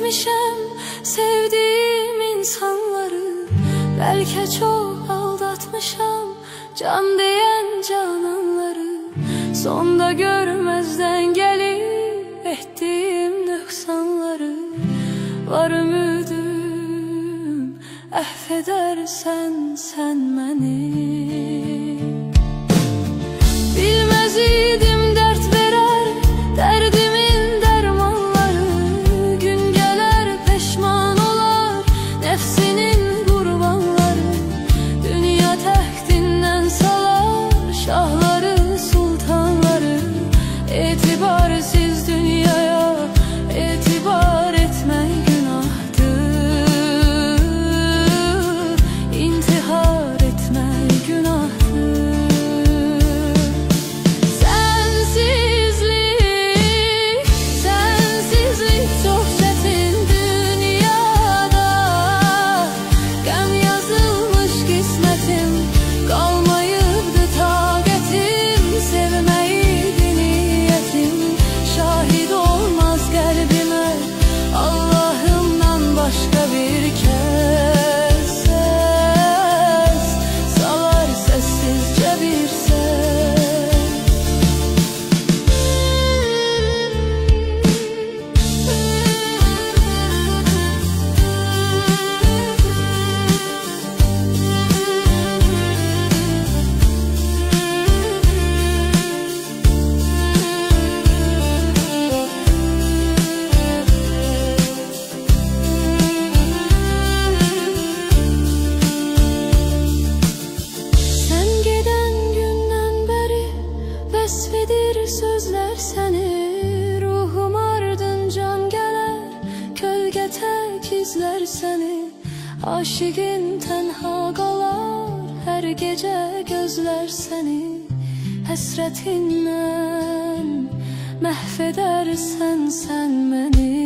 etmişəm sevdiğim insanları. Bəlkə çox aldatmışam can deyən cananları. Sonda görməzdən gəlib etdiyim nöqsanları. Var ümidim əhv edərsən sən məni. Bilməz idim dərd verər dərdimin dərmanları. Gün gələr peşman olar nəfsinin qurbanları. Dünya təxtindən salar şahları sultanları. Etibarsiz dünyaya etibar etmək günahdır. İntihar etmək günahdır. Sözlər səni ruhum ardıncan gələr. Kölgə tək izlər səni. Aşiqin tənha qalar. Hər gecə gözlər səni. Həsrətindən məhv edərsən sən məni.